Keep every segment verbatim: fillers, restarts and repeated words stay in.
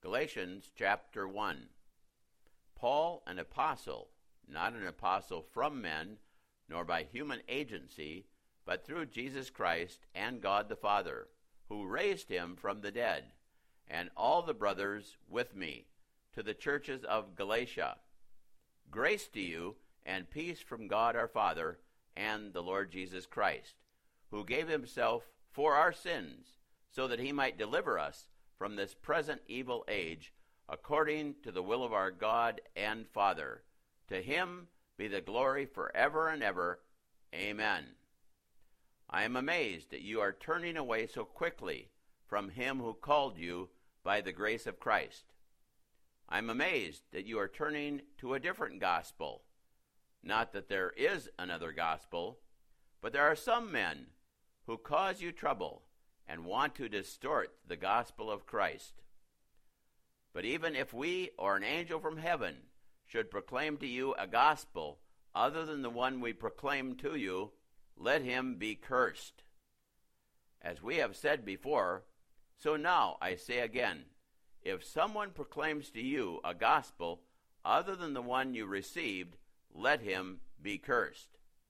Galatians chapter one. Paul, an apostle, not an apostle from men, nor by human agency, but through Jesus Christ and God the Father, who raised him from the dead, and all the brothers with me, to the churches of Galatia. Grace to you, and peace from God our Father and the Lord Jesus Christ, who gave himself for our sins, so that he might deliver us from this present evil age, according to the will of our God and Father. To him be the glory forever and ever. Amen. I am amazed that you are turning away so quickly from him who called you by the grace of Christ. I am amazed that you are turning to a different gospel. Not that there is another gospel, but there are some men who cause you trouble and want to distort the gospel of Christ. But even if we or an angel from heaven should proclaim to you a gospel other than the one we proclaim to you, let him be cursed. As we have said before, so now I say again, if someone proclaims to you a gospel other than the one you received, let him be cursed.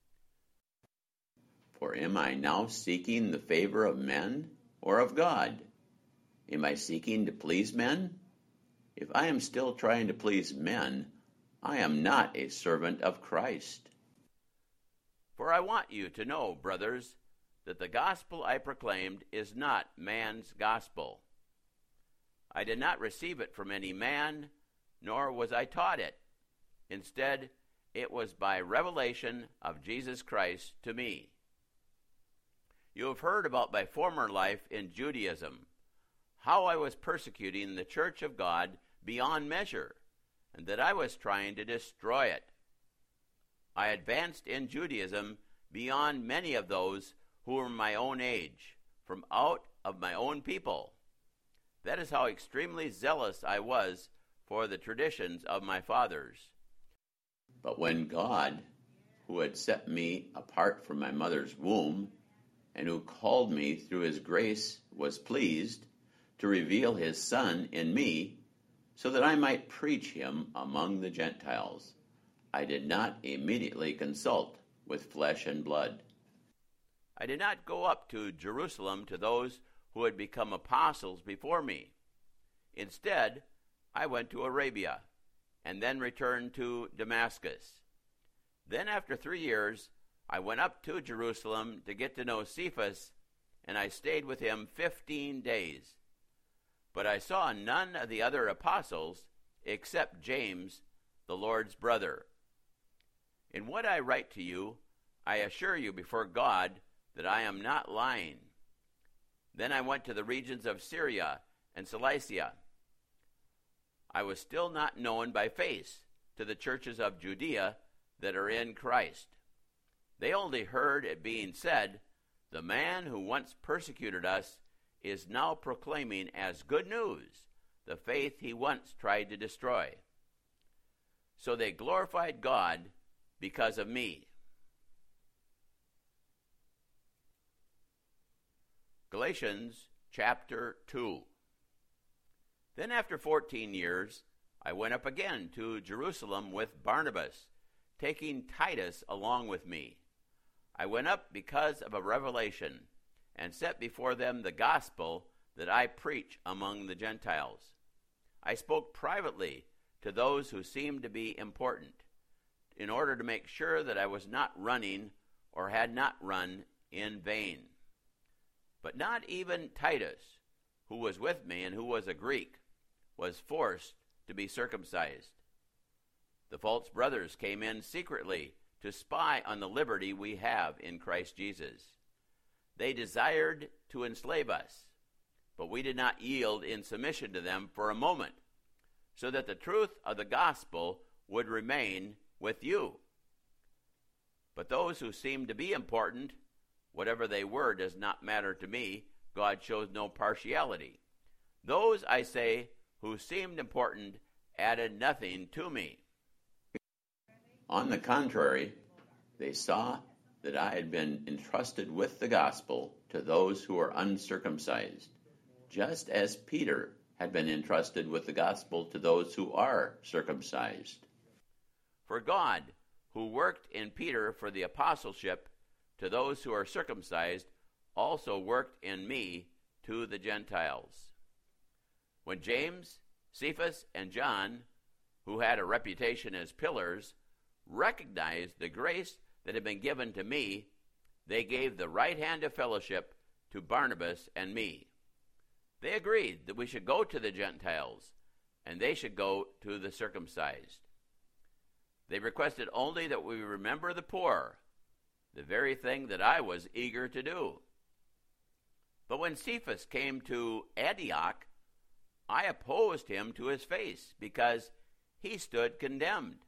For am I now seeking the favor of men or of God? Am I seeking to please men? If I am still trying to please men, I am not a servant of Christ. For I want you to know, brothers, that the gospel I proclaimed is not man's gospel. I did not receive it from any man, nor was I taught it. Instead, it was by revelation of Jesus Christ to me. You have heard about my former life in Judaism, how I was persecuting the church of God beyond measure, and that I was trying to destroy it. I advanced in Judaism beyond many of those who were my own age, from out of my own people. That is how extremely zealous I was for the traditions of my fathers. But when God, who had set me apart from my mother's womb, and who called me through his grace, was pleased to reveal his Son in me, so that I might preach him among the Gentiles, I did not immediately consult with flesh and blood. I did not go up to Jerusalem to those who had become apostles before me. Instead, I went to Arabia, and then returned to Damascus. Then after three years, I went up to Jerusalem to get to know Cephas, and I stayed with him fifteen days. But I saw none of the other apostles except James, the Lord's brother. In what I write to you, I assure you before God that I am not lying. Then I went to the regions of Syria and Cilicia. I was still not known by face to the churches of Judea that are in Christ. They only heard it being said, the man who once persecuted us is now proclaiming as good news the faith he once tried to destroy. So they glorified God because of me. Galatians chapter two. Then after fourteen years, I went up again to Jerusalem with Barnabas, taking Titus along with me. I went up because of a revelation, and set before them the gospel that I preach among the Gentiles. I spoke privately to those who seemed to be important, in order to make sure that I was not running or had not run in vain. But not even Titus, who was with me and who was a Greek, was forced to be circumcised. The false brothers came in secretly to spy on the liberty we have in Christ Jesus. They desired to enslave us, but we did not yield in submission to them for a moment, so that the truth of the gospel would remain with you. But those who seemed to be important, whatever they were does not matter to me. God shows no partiality. Those, I say, who seemed important added nothing to me. On the contrary, they saw that I had been entrusted with the gospel to those who were uncircumcised, just as Peter had been entrusted with the gospel to those who are circumcised. For God, who worked in Peter for the apostleship to those who are circumcised, also worked in me to the Gentiles. When James, Cephas, and John, who had a reputation as pillars, recognized the grace that had been given to me, they gave the right hand of fellowship to Barnabas and me. They agreed that we should go to the Gentiles, and they should go to the circumcised. They requested only that we remember the poor, the very thing that I was eager to do. But when Cephas came to Antioch, I opposed him to his face, because he stood condemned.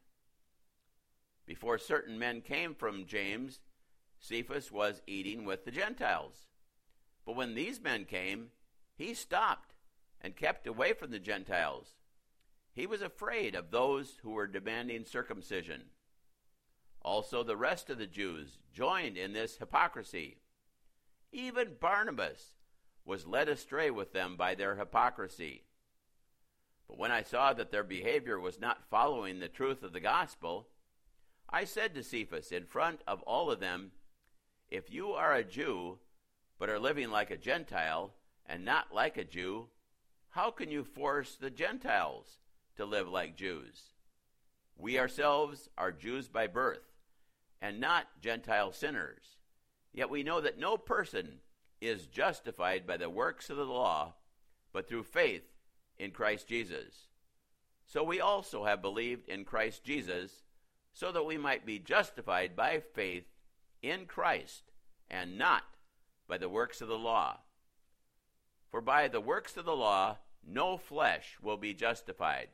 Before certain men came from James, Cephas was eating with the Gentiles. But when these men came, he stopped and kept away from the Gentiles. He was afraid of those who were demanding circumcision. Also, the rest of the Jews joined in this hypocrisy. Even Barnabas was led astray with them by their hypocrisy. But when I saw that their behavior was not following the truth of the gospel, I said to Cephas in front of all of them, "If you are a Jew, but are living like a Gentile and not like a Jew, how can you force the Gentiles to live like Jews? We ourselves are Jews by birth, and not Gentile sinners. Yet we know that no person is justified by the works of the law, but through faith in Christ Jesus. So we also have believed in Christ Jesus, so that we might be justified by faith in Christ, and not by the works of the law. For by the works of the law no flesh will be justified.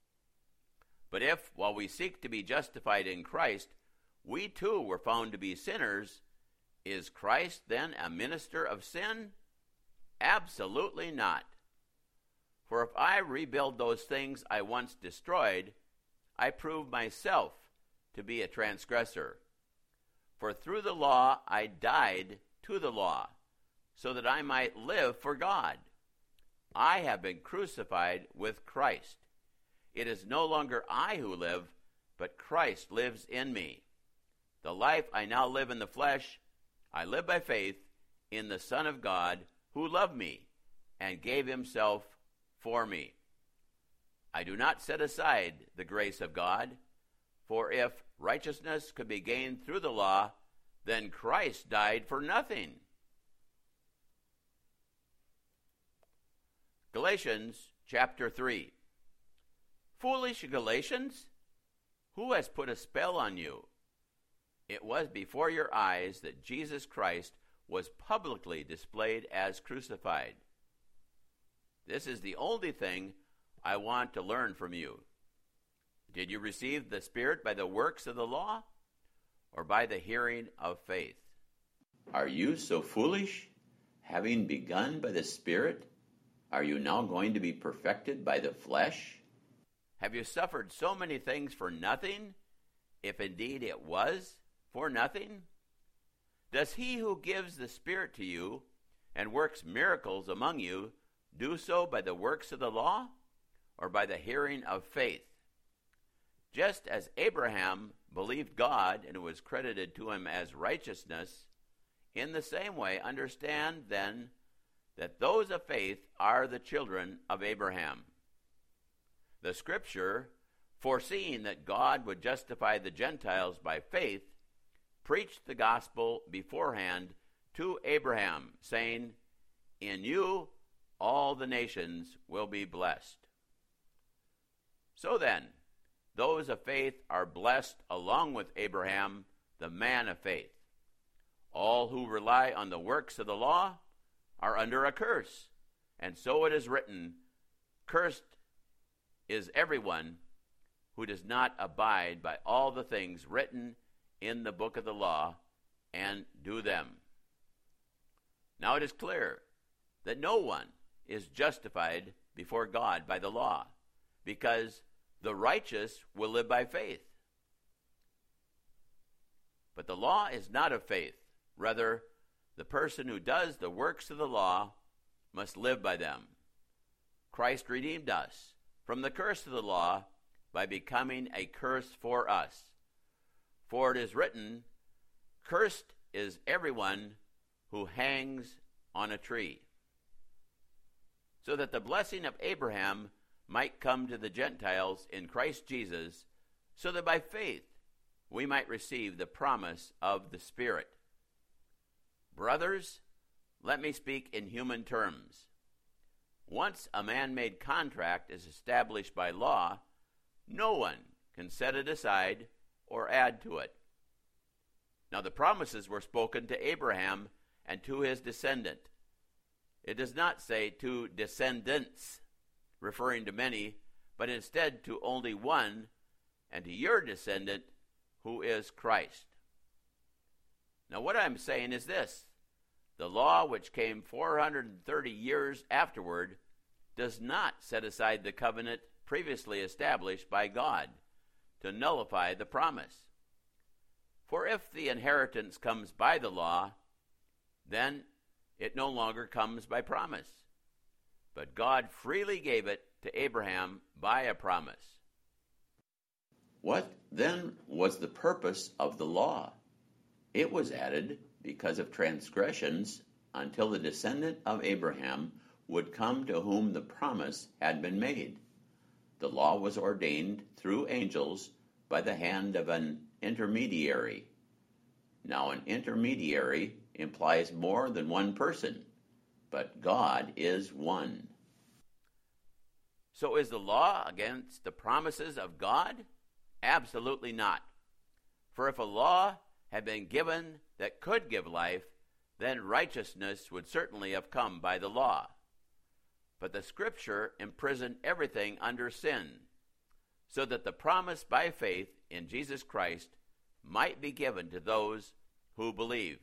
But if, while we seek to be justified in Christ, we too were found to be sinners, is Christ then a minister of sin? Absolutely not. For if I rebuild those things I once destroyed, I prove myself to be a transgressor. For through the law I died to the law, so that I might live for God. I have been crucified with Christ. It is no longer I who live, but Christ lives in me. The life I now live in the flesh, I live by faith in the Son of God, who loved me and gave himself for me. I do not set aside the grace of God, for if righteousness could be gained through the law, then Christ died for nothing. Galatians chapter three. Foolish Galatians, who has put a spell on you? It was before your eyes that Jesus Christ was publicly displayed as crucified. This is the only thing I want to learn from you. Did you receive the Spirit by the works of the law, or by the hearing of faith? Are you so foolish? Having begun by the Spirit, are you now going to be perfected by the flesh? Have you suffered so many things for nothing, if indeed it was for nothing? Does he who gives the Spirit to you and works miracles among you do so by the works of the law, or by the hearing of faith? Just as Abraham believed God and it was credited to him as righteousness, in the same way understand then that those of faith are the children of Abraham. The Scripture, foreseeing that God would justify the Gentiles by faith, preached the gospel beforehand to Abraham, saying, "In you all the nations will be blessed." So then, those of faith are blessed along with Abraham, the man of faith. All who rely on the works of the law are under a curse, and so it is written, "Cursed is everyone who does not abide by all the things written in the book of the law and do them." Now it is clear that no one is justified before God by the law, because the righteous will live by faith. But the law is not of faith. Rather, the person who does the works of the law must live by them. Christ redeemed us from the curse of the law by becoming a curse for us. For it is written, "Cursed is everyone who hangs on a tree," so that the blessing of Abraham might come to the Gentiles in Christ Jesus, so that by faith we might receive the promise of the Spirit. Brothers, let me speak in human terms. Once a man-made contract is established by law, no one can set it aside or add to it. Now the promises were spoken to Abraham and to his descendant. It does not say to descendants, referring to many, but instead to only one, and to your descendant, who is Christ. Now what I'm saying is this: the law, which came four hundred thirty years afterward, does not set aside the covenant previously established by God to nullify the promise. For if the inheritance comes by the law, then it no longer comes by promise. But God freely gave it to Abraham by a promise. What then was the purpose of the law? It was added because of transgressions until the descendant of Abraham would come to whom the promise had been made. The law was ordained through angels by the hand of an intermediary. Now, an intermediary implies more than one person, but God is one. So is the law against the promises of God? Absolutely not. For if a law had been given that could give life, then righteousness would certainly have come by the law. But the Scripture imprisoned everything under sin, so that the promise by faith in Jesus Christ might be given to those who believe.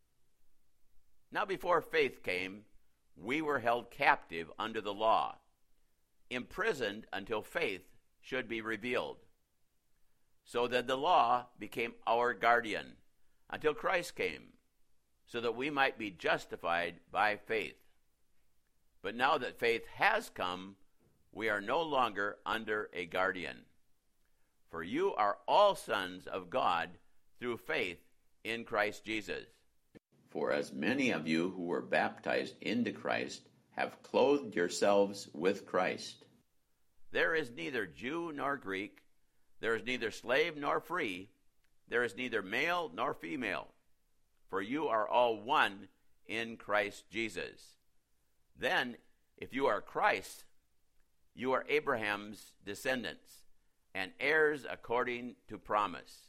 Now before faith came, we were held captive under the law, imprisoned until faith should be revealed. So that the law became our guardian until Christ came, so that we might be justified by faith. But now that faith has come, we are no longer under a guardian. For you are all sons of God through faith in Christ Jesus. For as many of you who were baptized into Christ have clothed yourselves with Christ. There is neither Jew nor Greek, there is neither slave nor free, there is neither male nor female, for you are all one in Christ Jesus. Then, if you are Christ, you are Abraham's descendants and heirs according to promise.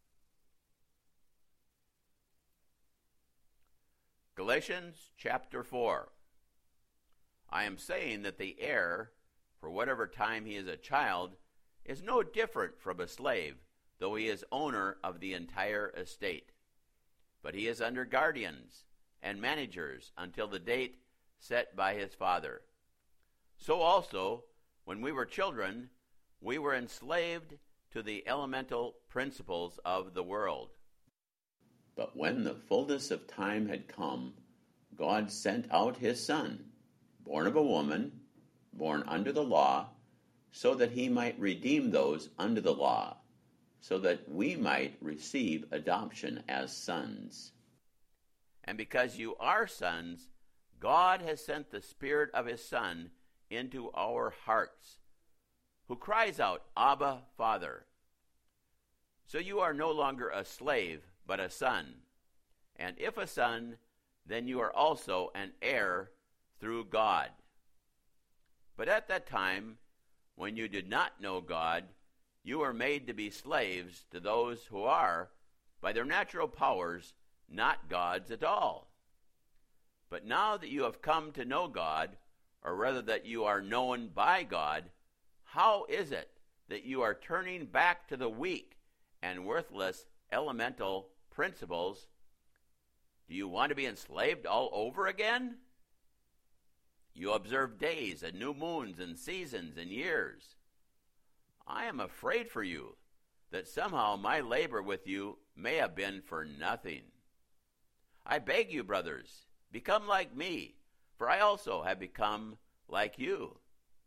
Galatians chapter four. I am saying that the heir, for whatever time he is a child, is no different from a slave, though he is owner of the entire estate. But he is under guardians and managers until the date set by his father. So also, when we were children, we were enslaved to the elemental principles of the world. But when the fullness of time had come, God sent out his Son, born of a woman, born under the law, so that he might redeem those under the law, so that we might receive adoption as sons. And because you are sons, God has sent the Spirit of his Son into our hearts, who cries out, Abba, Father. So you are no longer a slave, but a son. And if a son, then you are also an heir through God. But at that time, when you did not know God, you were made to be slaves to those who are, by their natural powers, not God's at all. But now that you have come to know God, or rather that you are known by God, how is it that you are turning back to the weak and worthless elemental principles? Do you want to be enslaved all over again? You observe days and new moons and seasons and years. I am afraid for you that somehow my labor with you may have been for nothing. I beg you, brothers, become like me, for I also have become like you.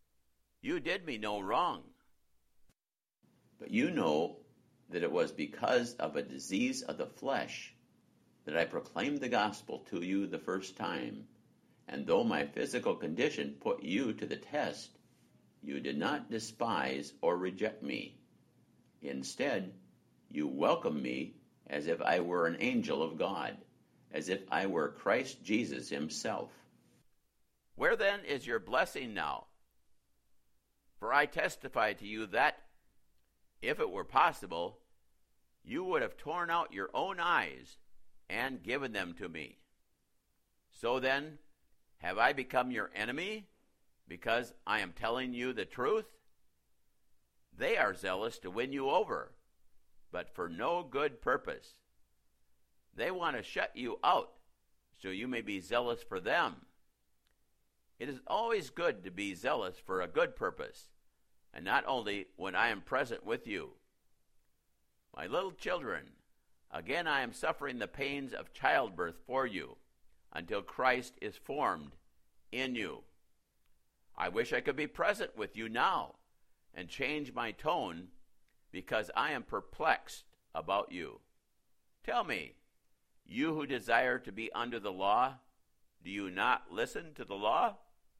You did me no wrong. But you know that it was because of a disease of the flesh that I proclaimed the gospel to you the first time, and though my physical condition put you to the test, you did not despise or reject me. Instead, you welcomed me as if I were an angel of God, as if I were Christ Jesus himself. Where then is your blessing now? For I testify to you that, if it were possible, you would have torn out your own eyes and given them to me. So then, have I become your enemy because I am telling you the truth? They are zealous to win you over, but for no good purpose. They want to shut you out so you may be zealous for them. It is always good to be zealous for a good purpose, and not only when I am present with you. My little children, again I am suffering the pains of childbirth for you, until Christ is formed in you. I wish I could be present with you now and change my tone, because I am perplexed about you. Tell me, you who desire to be under the law, do you not listen to the law?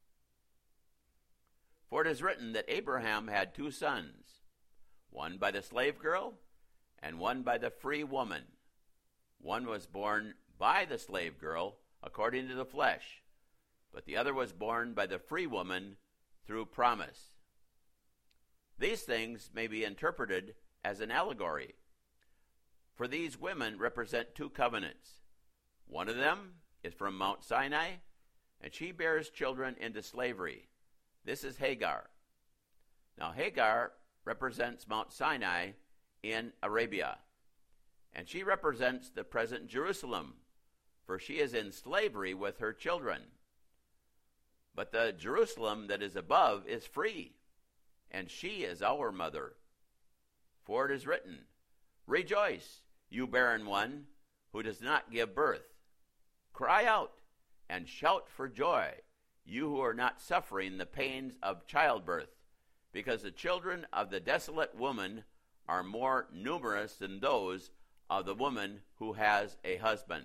For it is written that Abraham had two sons, one by the slave girl and one by the free woman. One was born by the slave girl according to the flesh, but the other was born by the free woman through promise. These things may be interpreted as an allegory, for these women represent two covenants. One of them is from Mount Sinai, and she bears children into slavery. This is Hagar. Now Hagar represents Mount Sinai in Arabia, and she represents the present Jerusalem, for she is in slavery with her children. But the Jerusalem that is above is free, and she is our mother. For it is written, Rejoice, you barren one who does not give birth. Cry out and shout for joy, you who are not suffering the pains of childbirth, because the children of the desolate woman are more numerous than those of the woman who has a husband.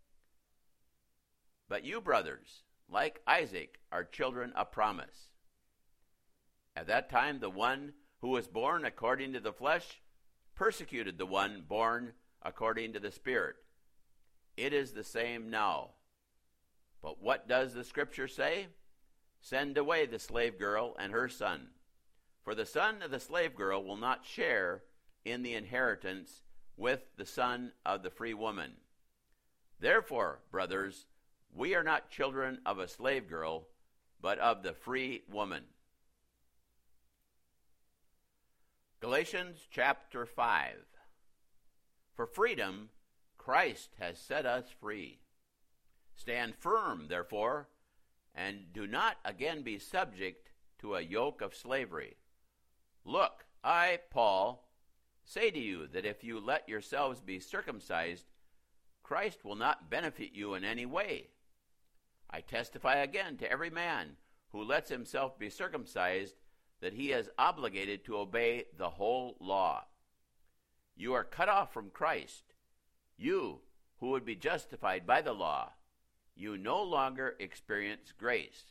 But you, brothers, like Isaac, are children of promise. At that time, the one who was born according to the flesh persecuted the one born according to the Spirit. It is the same now. But what does the Scripture say? Send away the slave girl and her son, for the son of the slave girl will not share in the inheritance with the son of the free woman. Therefore, brothers, we are not children of a slave girl, but of the free woman. Galatians chapter five. For freedom, Christ has set us free. Stand firm, therefore, and do not again be subject to a yoke of slavery. Look, I, Paul, say to you that if you let yourselves be circumcised, Christ will not benefit you in any way. I testify again to every man who lets himself be circumcised that he is obligated to obey the whole law. You are cut off from Christ, you who would be justified by the law. You no longer experience grace.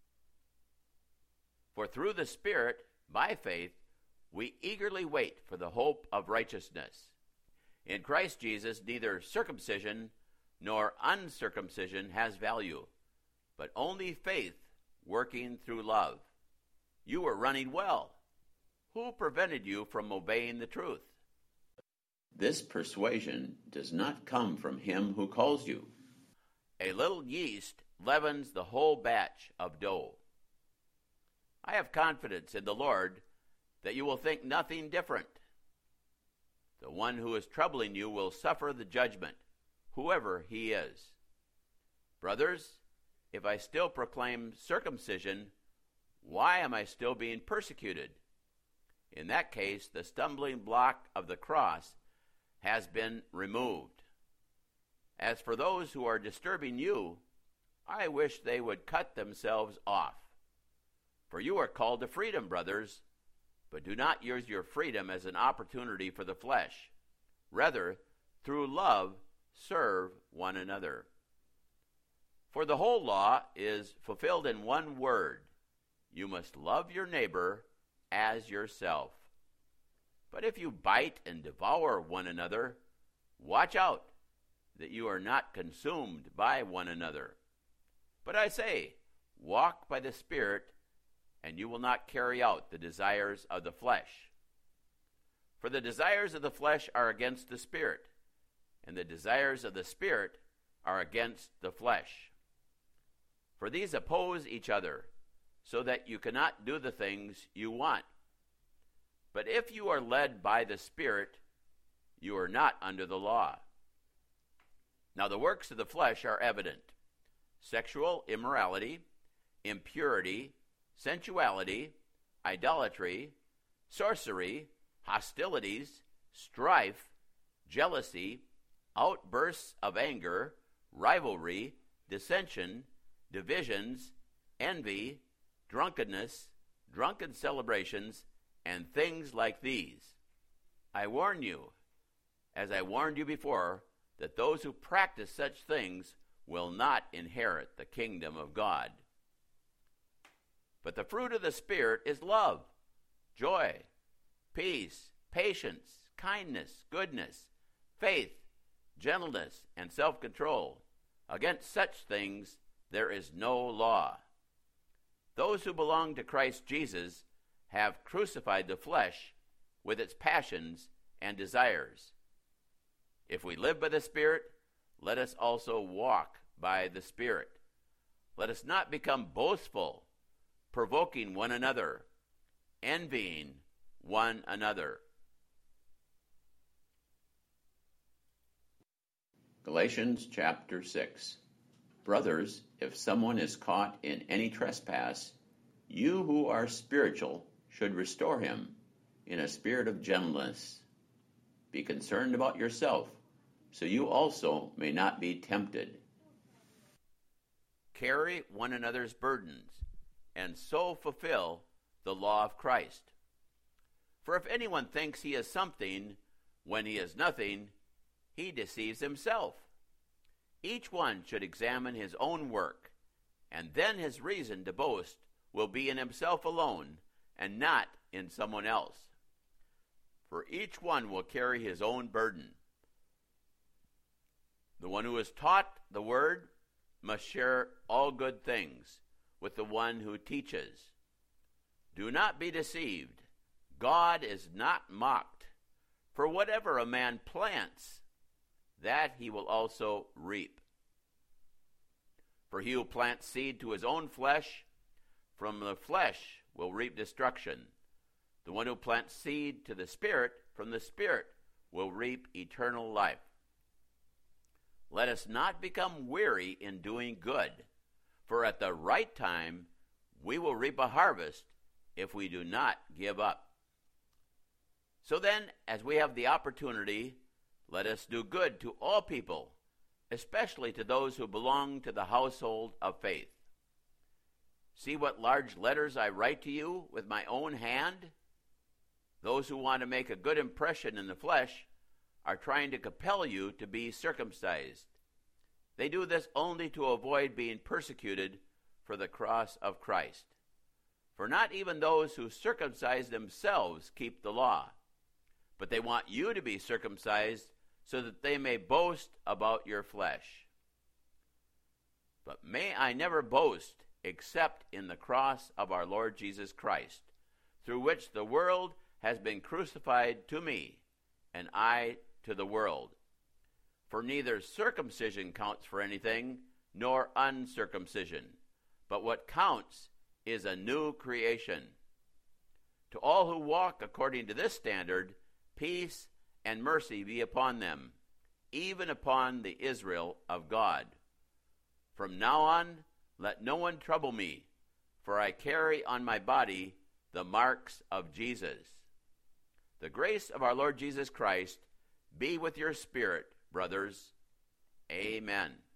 For through the Spirit, by faith, we eagerly wait for the hope of righteousness. In Christ Jesus, neither circumcision nor uncircumcision has value, but only faith working through love. You were running well. Who prevented you from obeying the truth? This persuasion does not come from him who calls you. A little yeast leavens the whole batch of dough. I have confidence in the Lord that you will think nothing different. The one who is troubling you will suffer the judgment, whoever he is. Brothers, if I still proclaim circumcision, why am I still being persecuted? In that case, the stumbling block of the cross has been removed. As for those who are disturbing you, I wish they would cut themselves off. For you are called to freedom, brothers, but do not use your freedom as an opportunity for the flesh. Rather, through love, serve one another. For the whole law is fulfilled in one word: you must love your neighbor as yourself. But if you bite and devour one another, watch out that you are not consumed by one another. But I say, walk by the Spirit, and you will not carry out the desires of the flesh. For the desires of the flesh are against the Spirit, and the desires of the Spirit are against the flesh. For these oppose each other, so that you cannot do the things you want. But if you are led by the Spirit, you are not under the law. Now the works of the flesh are evident: sexual immorality, impurity, sensuality, idolatry, sorcery, hostilities, strife, jealousy, outbursts of anger, rivalry, dissension, divisions, envy, drunkenness, drunken celebrations, and things like these. I warn you, as I warned you before, that those who practice such things will not inherit the kingdom of God. But the fruit of the Spirit is love, joy, peace, patience, kindness, goodness, faith, gentleness, and self-control. Against such things there is no law. Those who belong to Christ Jesus have crucified the flesh with its passions and desires. If we live by the Spirit, let us also walk by the Spirit. Let us not become boastful, provoking one another, envying one another. Galatians chapter six. Brothers, if someone is caught in any trespass, you who are spiritual should restore him in a spirit of gentleness. Be concerned about yourself, so you also may not be tempted. Carry one another's burdens, and so fulfill the law of Christ. For if anyone thinks he is something when he is nothing, he deceives himself. Each one should examine his own work, and then his reason to boast will be in himself alone, and not in someone else. For each one will carry his own burden. The one who is taught the word must share all good things with the one who teaches. Do not be deceived. God is not mocked. For whatever a man plants, that he will also reap. For he who plants seed to his own flesh, from the flesh will reap destruction. The one who plants seed to the Spirit, from the Spirit will reap eternal life. Let us not become weary in doing good, for at the right time we will reap a harvest if we do not give up. So then, as we have the opportunity, let us do good to all people, especially to those who belong to the household of faith. See what large letters I write to you with my own hand? Those who want to make a good impression in the flesh are trying to compel you to be circumcised. They do this only to avoid being persecuted for the cross of Christ. For not even those who circumcise themselves keep the law, but they want you to be circumcised so that they may boast about your flesh. But may I never boast except in the cross of our Lord Jesus Christ, through which the world has been crucified to me, and I to the world. For neither circumcision counts for anything, nor uncircumcision, but what counts is a new creation. To all who walk according to this standard, peace and mercy be upon them, even upon the Israel of God. From now on, let no one trouble me, for I carry on my body the marks of Jesus. The grace of our Lord Jesus Christ be with your spirit, brothers. Amen.